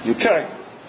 Okay.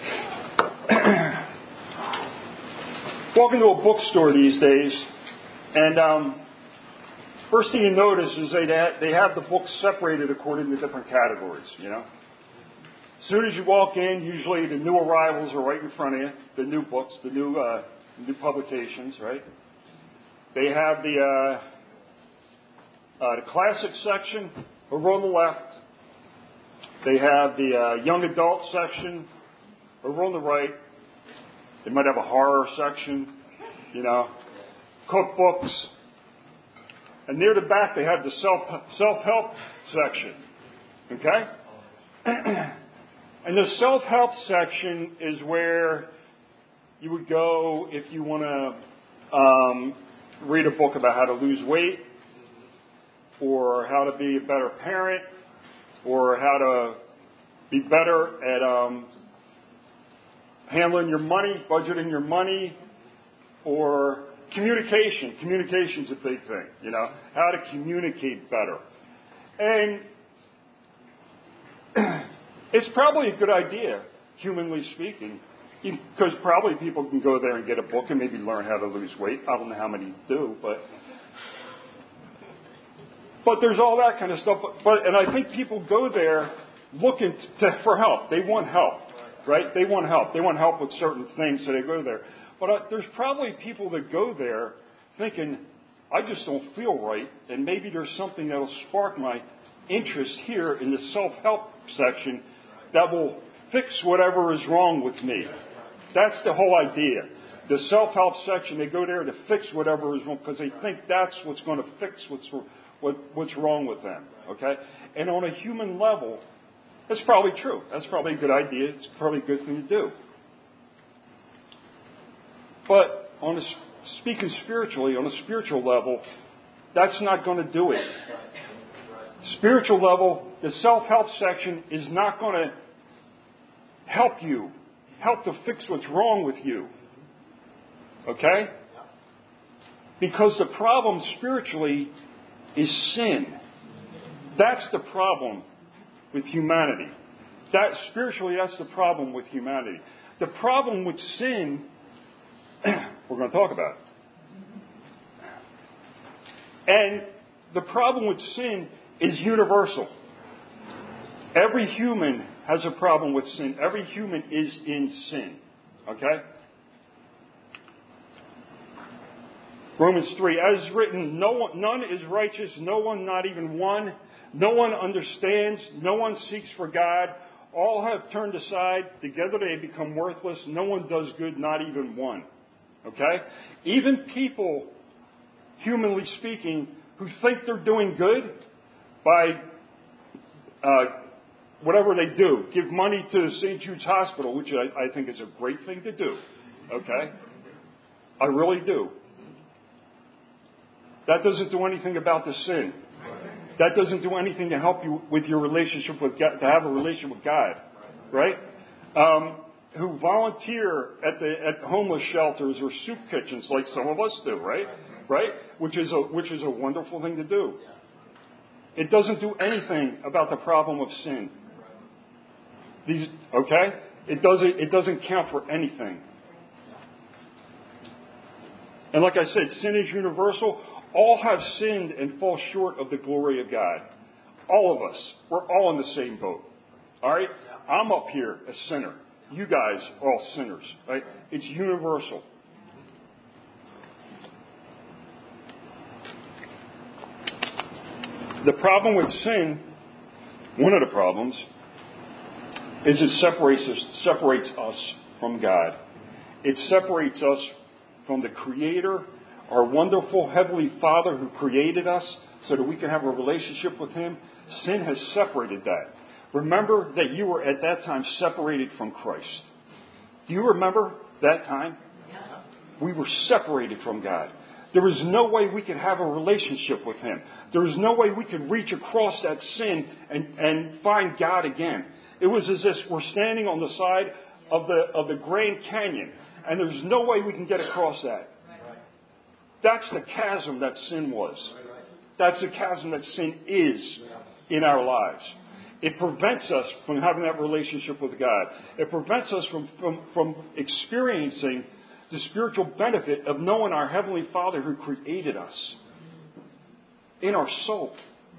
Walk into a bookstore these days, and first thing you notice is they have the books separated according to different categories, As soon as you walk in, usually the new arrivals are right in front of you, the new books, the new publications, right? They have the classic section over on the left. They have the young adult section over on the right. They might have a horror section, cookbooks. And near the back, they have the self-help section. Okay? And the self-help section is where you would go if you want to read a book about how to lose weight, or how to be a better parent, or how to be better at handling your money, budgeting your money, or communication. Communication's a big thing, how to communicate better. And it's probably a good idea, humanly speaking, because probably people can go there and get a book and maybe learn how to lose weight. I don't know how many do, but there's all that kind of stuff. And I think people go there looking for help. They want help, right? They want help. They want help with certain things, so they go there. But there's probably people that go there thinking, I just don't feel right, and maybe there's something that will spark my interest here in the self-help section that will fix whatever is wrong with me. That's the whole idea. The self-help section, they go there to fix whatever is wrong because they think that's what's going to fix what's wrong with them. Okay? And on a human level, that's probably true. That's probably a good idea. It's probably a good thing to do. But speaking spiritually, on a spiritual level, that's not going to do it. Spiritual level, the self-help section is not going to help to fix what's wrong with you. Okay? Because the problem spiritually is sin. That's the problem with humanity. Spiritually, that's the problem with humanity. The problem with sin, we're going to talk about. And the problem with sin is universal. Every human has a problem with sin. Every human is in sin. Okay? Romans 3, as written, none is righteous, no one, not even one. No one understands, no one seeks for God. All have turned aside, together they become worthless. No one does good, not even one. Okay? Even people, humanly speaking, who think they're doing good by whatever they do, give money to St. Jude's Hospital, which I think is a great thing to do. Okay? I really do. That doesn't do anything about the sin. That doesn't do anything to help you with your relationship with God, to have a relationship with God, right? Who volunteer at homeless shelters or soup kitchens, like some of us do, right? Right? Which is a wonderful thing to do. It doesn't do anything about the problem of sin. Okay? It doesn't count for anything. And like I said, sin is universal. All have sinned and fall short of the glory of God. All of us. We're all in the same boat. All right? I'm up here a sinner. You guys are all sinners. Right? It's universal. The problem with sin, one of the problems, is it separates us from God. It separates us from the Creator, our wonderful Heavenly Father who created us so that we can have a relationship with Him. Sin has separated that. Remember that you were at that time separated from Christ. Do you remember that time? We were separated from God. There was no way we could have a relationship with Him. There was no way we could reach across that sin and find God again. It was as if we're standing on the side of the Grand Canyon, and there's no way we can get across that. That's the chasm that sin was. That's the chasm that sin is in our lives. It prevents us from having that relationship with God. It prevents us from experiencing the spiritual benefit of knowing our Heavenly Father who created us in our soul.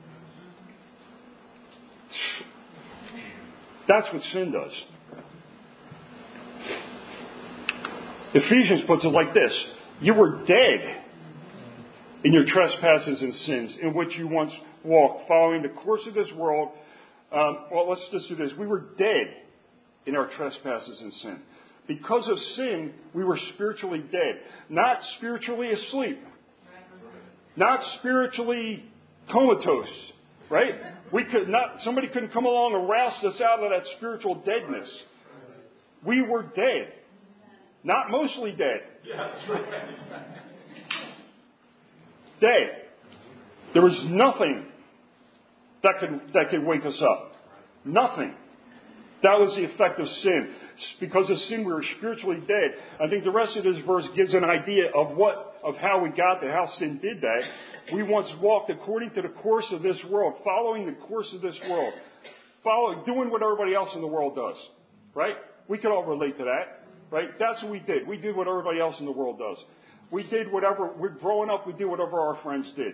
That's what sin does. Ephesians puts it like this. You were dead in your trespasses and sins in which you once walked, following the course of this world. Let's just do this. We were dead in our trespasses and sin. Because of sin, we were spiritually dead. Not spiritually asleep. Not spiritually comatose. Right? Somebody couldn't come along and roust us out of that spiritual deadness. We were dead. Not mostly dead. Dead. There was nothing that could wake us up. Nothing. That was the effect of sin. Because of sin, we were spiritually dead. I think the rest of this verse gives an idea of how we got there, how sin did that. We once walked according to the course of this world, following the course of this world, doing what everybody else in the world does. Right? We can all relate to that. Right? That's what we did. We did what everybody else in the world does. We're growing up, we did whatever our friends did.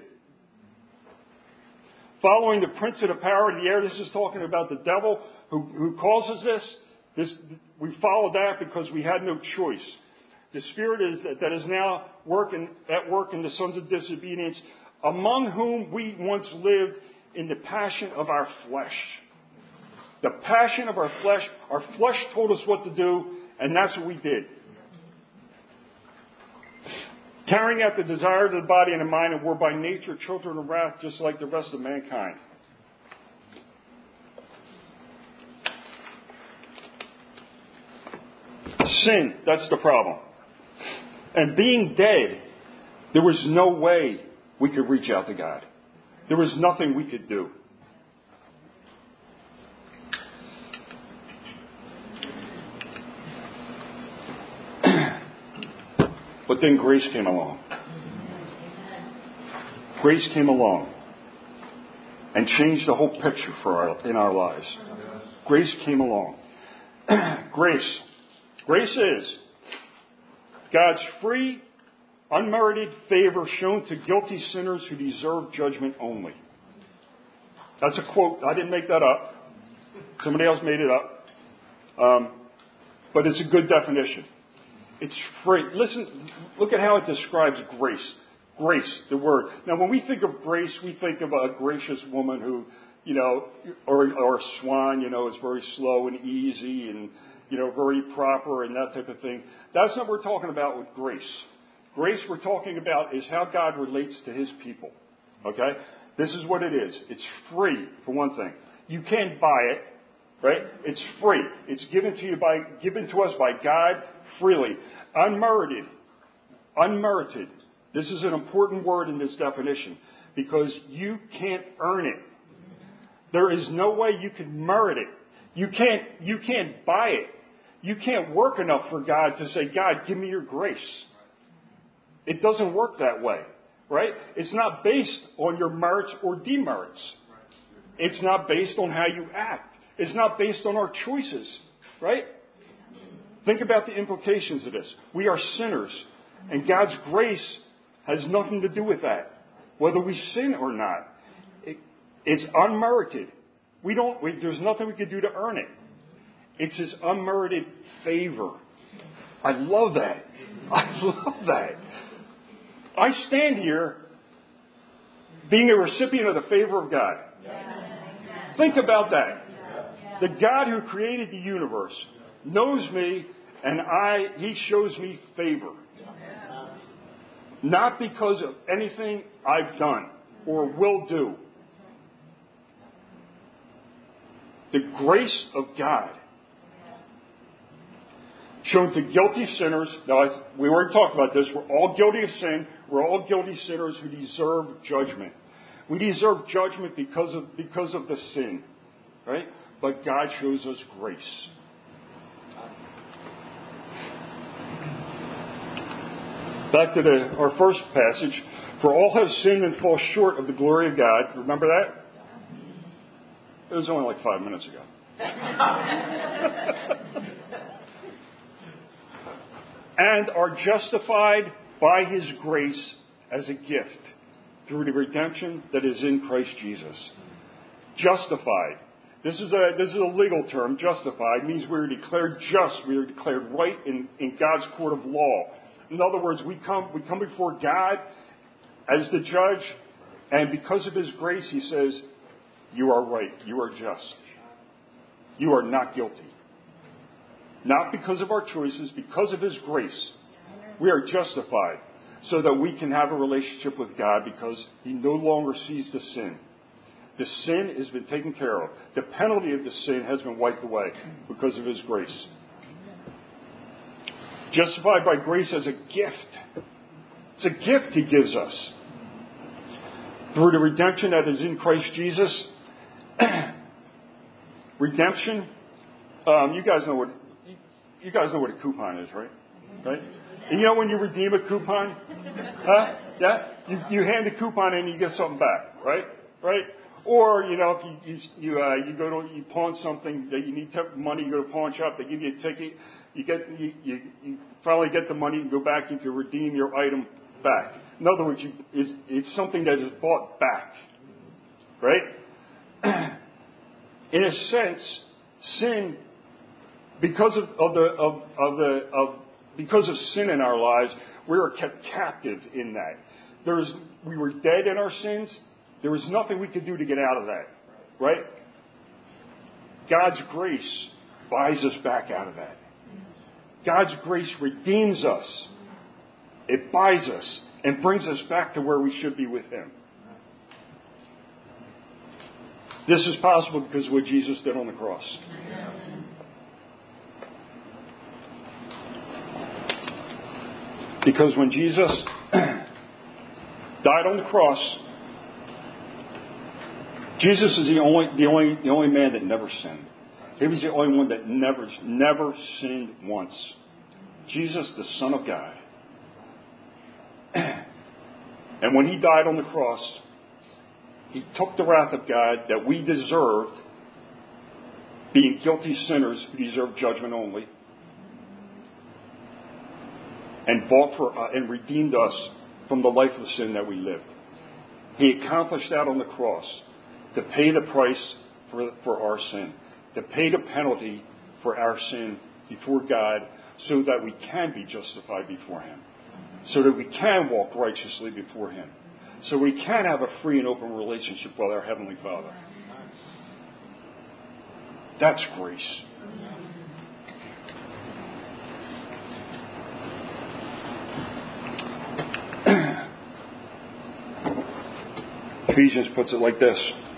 Following the prince of the power of the air, this is talking about the devil who causes this. We followed that because we had no choice. The spirit that is now at work in the sons of disobedience, among whom we once lived in the passion of our flesh. The passion of our flesh told us what to do, and that's what we did. Carrying out the desire of the body and the mind, and were by nature children of wrath, just like the rest of mankind. Sin, that's the problem. And being dead, there was no way we could reach out to God. There was nothing we could do. But then grace came along. Grace came along and changed the whole picture in our lives. Grace came along. Grace is God's free, unmerited favor shown to guilty sinners who deserve judgment only. That's a quote. I didn't make that up. Somebody else made it up. But it's a good definition. It's free. Listen, look at how it describes grace. Grace, the word. Now, when we think of grace, we think of a gracious woman who, or a swan, is very slow and easy and, very proper and that type of thing. That's not what we're talking about with grace. Grace we're talking about is how God relates to His people. Okay? This is what it is. It's free, for one thing. You can't buy it, right? It's free. It's given to us by God freely. Unmerited. Unmerited. This is an important word in this definition because you can't earn it. There is no way you can merit it. You can't buy it. You can't work enough for God to say, God, give me your grace. It doesn't work that way, right? It's not based on your merits or demerits. It's not based on how you act. It's not based on our choices, right? Think about the implications of this. We are sinners, and God's grace has nothing to do with that, whether we sin or not. It's unmerited. There's nothing we can do to earn it. It's His unmerited favor. I love that. I love that. I stand here being a recipient of the favor of God. Think about that. The God who created the universe knows me, and He shows me favor. Not because of anything I've done or will do. The grace of God shown to guilty sinners. Now, we already talked about this. We're all guilty of sin. We're all guilty sinners who deserve judgment. We deserve judgment because of the sin, right? But God shows us grace. Back to our first passage. For all have sinned and fall short of the glory of God. Remember that? It was only like 5 minutes ago. And are justified by His grace as a gift through the redemption that is in Christ Jesus. Justified. This is a legal term. Justified means we are declared just. We are declared right in God's court of law. In other words, we come before God as the judge, and because of His grace, He says, you are right. You are just. You are not guilty. Not because of our choices, because of His grace. We are justified so that we can have a relationship with God because He no longer sees the sin. The sin has been taken care of. The penalty of the sin has been wiped away because of His grace. Justified by grace as a gift. It's a gift He gives us. Through the redemption that is in Christ Jesus. Redemption. You guys know what a coupon is, right? Right? And you know when you redeem a coupon? Huh? Yeah? You hand the coupon in and you get something back, right? Right? Or, if you go to, you pawn something that you need money, you go to a pawn shop, they give you a ticket, you finally get the money, you go back, you can redeem your item back. In other words, it's something that is bought back. Right? In a sense, sin, because of sin in our lives, we are kept captive in that. We were dead in our sins. There was nothing we could do to get out of that. Right? God's grace buys us back out of that. God's grace redeems us. It buys us and brings us back to where we should be with Him. This is possible because of what Jesus did on the cross. Because when Jesus died on the cross, Jesus is the only man that never sinned. He was the only one that never sinned once. Jesus, the Son of God. And when He died on the cross, He took the wrath of God that we deserved, being guilty sinners who deserve judgment only, and redeemed us from the life of sin that we lived. He accomplished that on the cross to pay the price for our sin, to pay the penalty for our sin before God so that we can be justified before Him, so that we can walk righteously before Him, so we can have a free and open relationship with our Heavenly Father. That's grace. Ephesians puts it like this.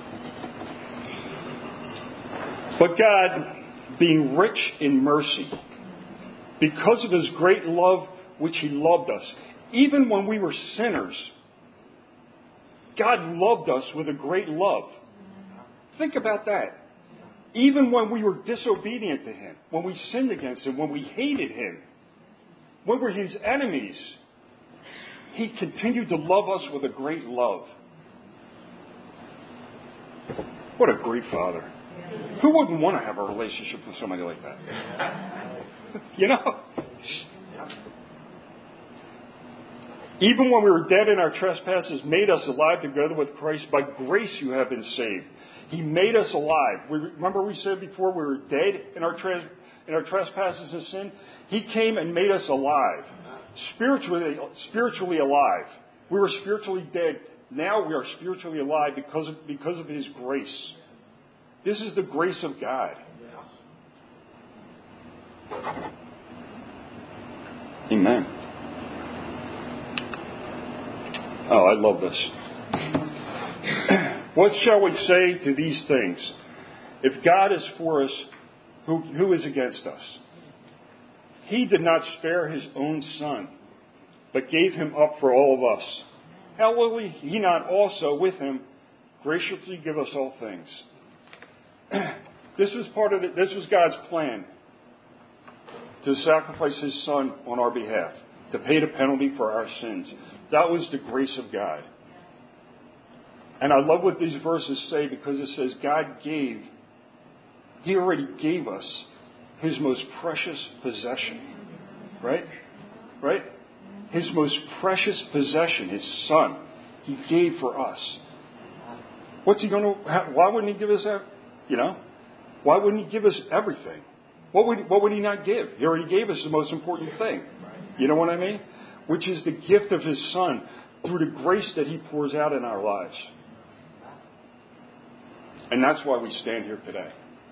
But God, being rich in mercy, because of His great love which He loved us, even when we were sinners, God loved us with a great love. Think about that. Even when we were disobedient to Him, when we sinned against Him, when we hated Him, when we were His enemies, He continued to love us with a great love. What a great Father. Who wouldn't want to have a relationship with somebody like that? Even when we were dead in our trespasses, made us alive together with Christ. By grace you have been saved. He made us alive. Remember we said before we were dead in our trespasses and sin? He came and made us alive. Spiritually alive. We were spiritually dead. Now we are spiritually alive because of His grace. This is the grace of God. Amen. Oh, I love this. What shall we say to these things? If God is for us, who is against us? He did not spare His own Son, but gave Him up for all of us. How will He not also with Him graciously give us all things? This was part of it. This was God's plan to sacrifice His Son on our behalf, to pay the penalty for our sins. That was the grace of God. And I love what these verses say because it says He already gave us His most precious possession. Right? Right? His most precious possession, His Son, He gave for us. What's He going to... Why wouldn't He give us that? Why wouldn't He give us everything? What would He not give? He already gave us the most important thing. You know what I mean? Which is the gift of His Son through the grace that He pours out in our lives. And that's why we stand here today.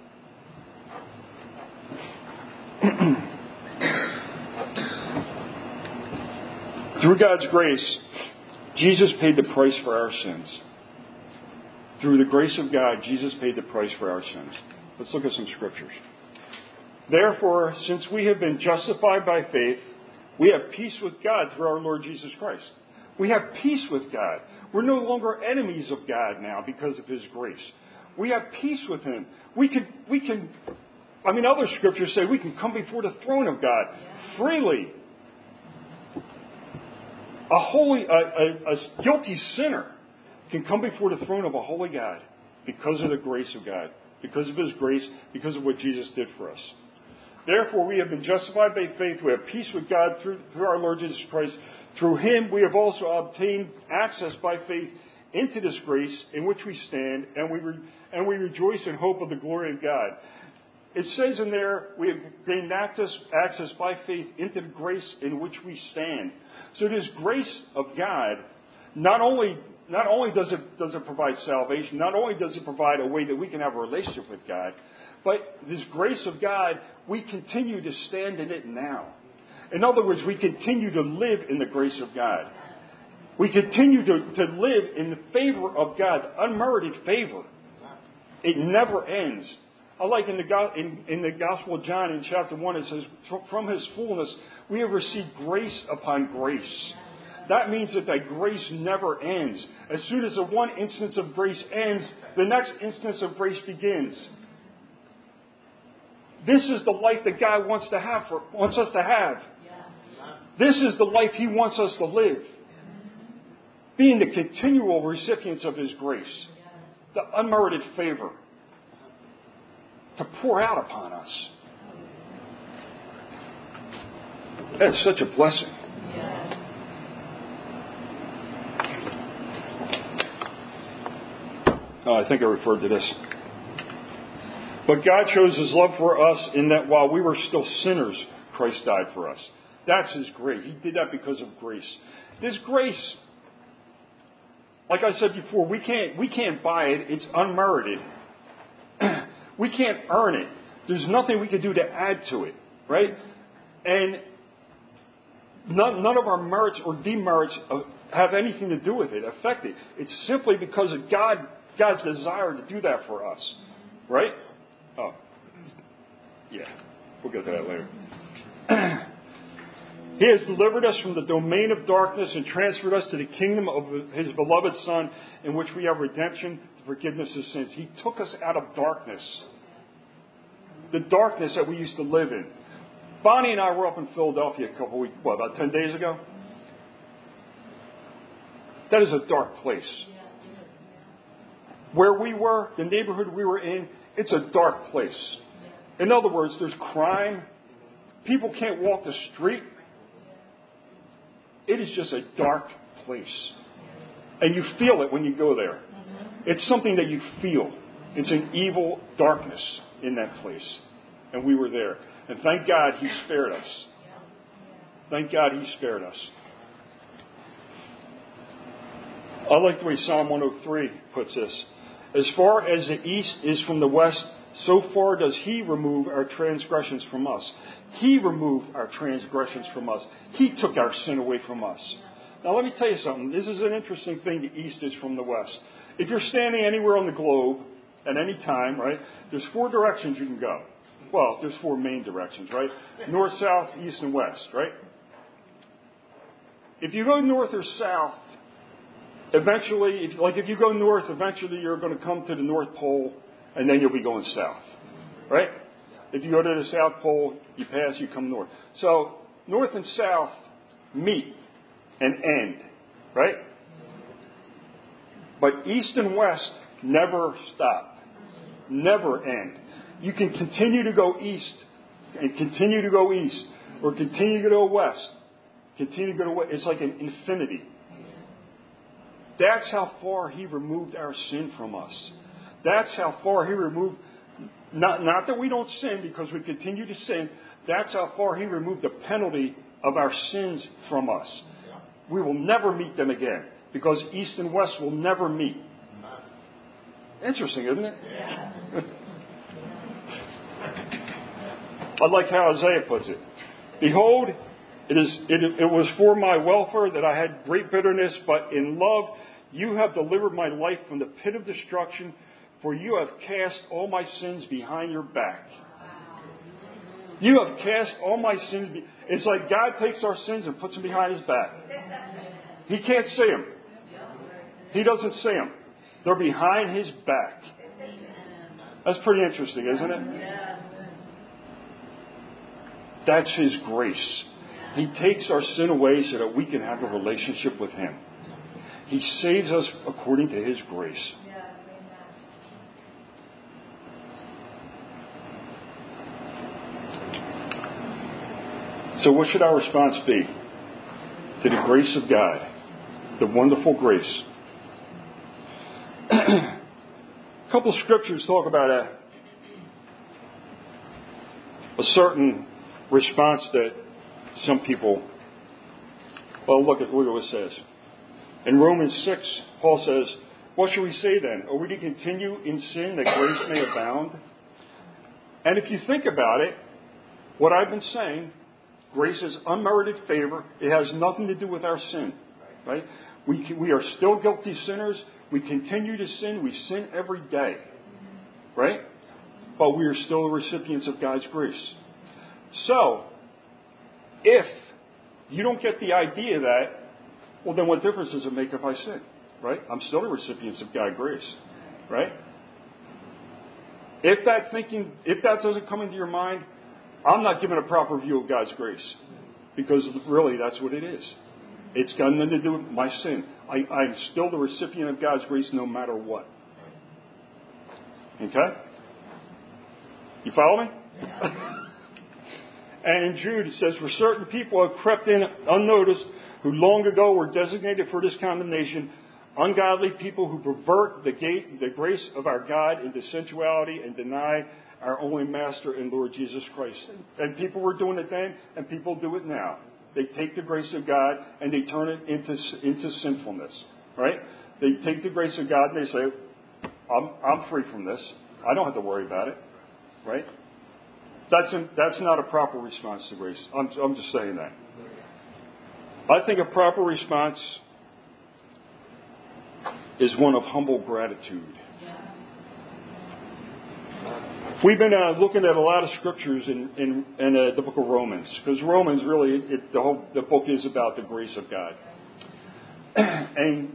Through God's grace, Jesus paid the price for our sins. Through the grace of God, Jesus paid the price for our sins. Let's look at some scriptures. Therefore, since we have been justified by faith, we have peace with God through our Lord Jesus Christ. We have peace with God. We're no longer enemies of God now because of His grace. We have peace with Him. Other scriptures say we can come before the throne of God freely. A guilty sinner can come before the throne of a holy God because of the grace of God, because of His grace, because of what Jesus did for us. Therefore, we have been justified by faith. We have peace with God through our Lord Jesus Christ. Through Him, we have also obtained access by faith into this grace in which we stand, and we rejoice in hope of the glory of God. It says in there, we have gained access by faith into the grace in which we stand. So this grace of God, not only does it provide salvation, not only does it provide a way that we can have a relationship with God, but this grace of God, we continue to stand in it now. In other words, we continue to live in the grace of God. We continue to live in the favor of God, unmerited favor. It never ends. I like in the Gospel of John in chapter 1, it says, from His fullness, we have received grace upon grace. That means that grace never ends. As soon as the one instance of grace ends, the next instance of grace begins. This is the life that God wants us to have. This is the life He wants us to live. Being the continual recipients of His grace. The unmerited favor. To pour out upon us. That's such a blessing. I think I referred to this. But God shows His love for us in that while we were still sinners, Christ died for us. That's His grace. He did that because of grace. This grace, like I said before, we can't buy it. It's unmerited. We can't earn it. There's nothing we can do to add to it, right? And none of our merits or demerits have anything to do with it, affect it. It's simply because of God's desire to do that for us, right? Oh, yeah. We'll get to that later. He has delivered us from the domain of darkness and transferred us to the kingdom of His beloved Son, in which we have redemption, the forgiveness of sins. He took us out of darkness. The darkness that we used to live in. Bonnie and I were up in Philadelphia about 10 days ago? That is a dark place. Where we were, the neighborhood we were in, it's a dark place. In other words, there's crime. People can't walk the street. It is just a dark place. And you feel it when you go there. It's something that you feel. It's an evil darkness in that place. And we were there. And thank God He spared us. Thank God He spared us. I like the way Psalm 103 puts this. As far as the east is from the west, so far does He remove our transgressions from us. He removed our transgressions from us. He took our sin away from us. Now let me tell you something. This is an interesting thing. The east is from the west. If you're standing anywhere on the globe at any time, right, there's 4 directions you can go. Well, there's 4 main directions, right? North, south, east, and west, right? If you go north or south, eventually, if you go north, eventually you're going to come to the North Pole, and then you'll be going south, right? If you go to the South Pole, you pass, you come north. So north and south meet and end, right? But east and west never stop, never end. You can continue to go east and continue to go east, or continue to go west, continue to go to west. It's like an infinity. That's how far He removed our sin from us. That's how far He removed, not that we don't sin because we continue to sin, that's how far He removed the penalty of our sins from us. We will never meet them again because east and west will never meet. Interesting, isn't it? Yeah. I like how Isaiah puts it. Behold, it was for my welfare that I had great bitterness, but in love you have delivered my life from the pit of destruction, for you have cast all my sins behind your back. You have cast all my sins. It's like God takes our sins and puts them behind His back. He can't see them. He doesn't see them. They're behind His back. That's pretty interesting, isn't it? That's His grace. He takes our sin away so that we can have a relationship with Him. He saves us according to His grace. So what should our response be to the grace of God, the wonderful grace? A couple of scriptures talk about a certain response that some people, well, look at what it says. In Romans 6, Paul says, what shall we say then? Are we to continue in sin that grace may abound? And if you think about it, what I've been saying, grace is unmerited favor. It has nothing to do with our sin. Right? We are still guilty sinners. We continue to sin. We sin every day. Right? But we are still the recipients of God's grace. So, if you don't get the idea that, well, then what difference does it make if I sin? Right? I'm still the recipient of God's grace. Right? If that doesn't come into your mind, I'm not giving a proper view of God's grace. Because really, that's what it is. It's got nothing to do with my sin. I'm still the recipient of God's grace no matter what. Okay? You follow me? And in Jude it says, for certain people have crept in unnoticed, who long ago were designated for this condemnation, ungodly people who pervert the grace of our God into sensuality and deny our only Master and Lord Jesus Christ. And people were doing it then, and people do it now. They take the grace of God and they turn it into sinfulness. Right? They take the grace of God and they say, I'm free from this. I don't have to worry about it. Right? That's not a proper response to grace. I'm just saying that. I think a proper response is one of humble gratitude. We've been looking at a lot of scriptures in the book of Romans, because Romans really, the book is about the grace of God. And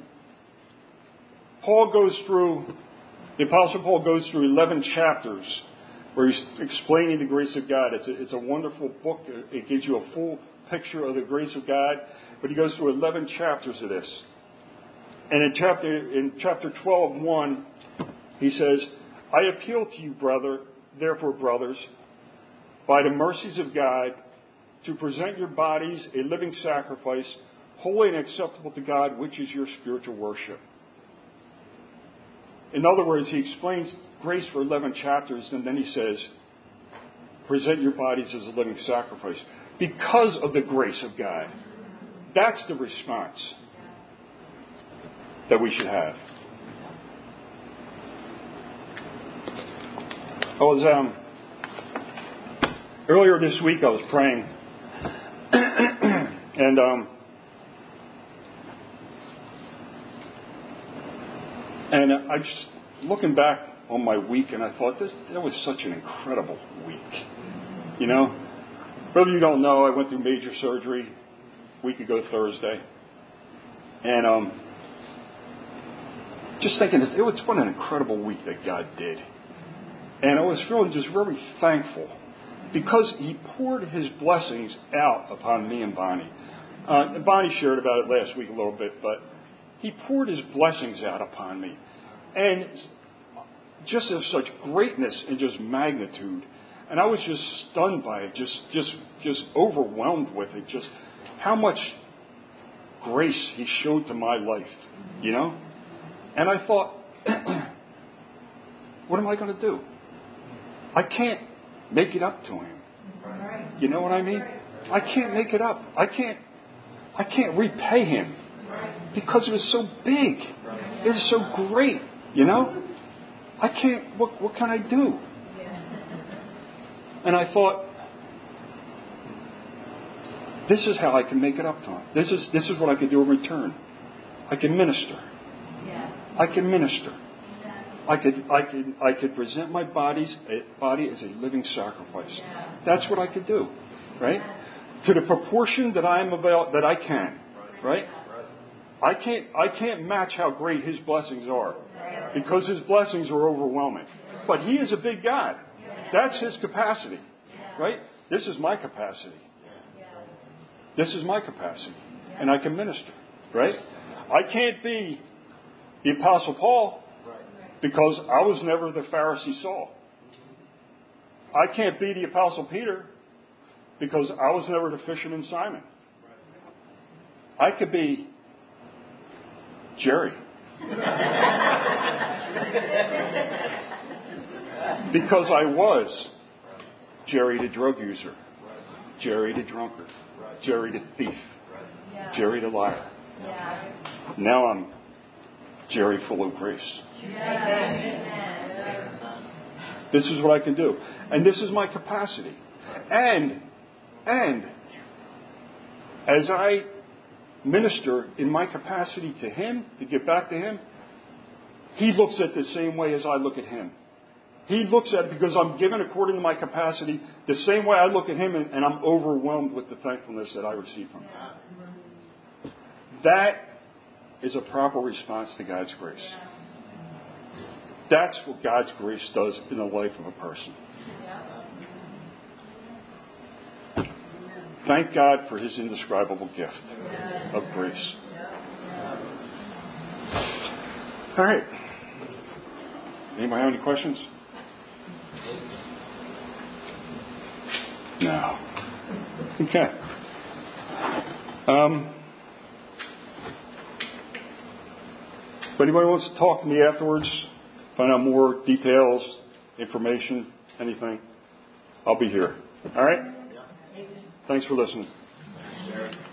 the Apostle Paul goes through 11 chapters where he's explaining the grace of God. It's a wonderful book. It gives you a full picture of the grace of God. But he goes through 11 chapters of this. And in chapter 12:1, he says, I appeal to you, therefore, brothers, by the mercies of God, to present your bodies a living sacrifice, holy and acceptable to God, which is your spiritual worship. In other words, he explains grace for 11 chapters, and then he says, present your bodies as a living sacrifice. Because of the grace of God. That's the response that we should have. Earlier this week I was praying, and I just looking back on my week, and I thought that was such an incredible week. You know, for those of you who don't know, I went through major surgery a week ago Thursday, and just thinking, it was what an incredible week that God did. And I was feeling just very thankful because He poured His blessings out upon me and Bonnie. Bonnie shared about it last week a little bit, but He poured His blessings out upon me. And just of such greatness and just magnitude. And I was just stunned by it, just overwhelmed with it, just how much grace He showed to my life, you know? And I thought, what am I going to do? I can't make it up to Him. You know what I mean? I can't make it up. I can't repay Him because it was so big. It was so great, you know? I can't, what can I do? And I thought, this is how I can make it up to Him. This is what I can do in return. I can minister. I can minister. I could present my body as a living sacrifice. That's what I could do, right? To the proportion that that I can, right? I can't match how great His blessings are, because His blessings are overwhelming. But He is a big God. That's His capacity, right? This is my capacity. This is my capacity, and I can minister, right? I can't be the Apostle Paul, because I was never the Pharisee Saul. I can't be the Apostle Peter, because I was never the fisherman Simon. I could be Jerry. Because I was Jerry the drug user, Jerry the drunkard, Jerry the thief, Jerry the liar. Now I'm Jerry full of grace. This is what I can do. And this is my capacity. And as I minister in my capacity to Him, to give back to Him, He looks at it the same way as I look at Him. He looks at it, because I'm given according to my capacity, the same way I look at Him, and I'm overwhelmed with the thankfulness that I receive from Him. That is a proper response to God's grace. That's what God's grace does in the life of a person. Thank God for His indescribable gift of grace. All right. Anybody have any questions? No. Okay. If anybody wants to talk to me afterwards, find out more details, information, anything, I'll be here. All right? Thanks for listening.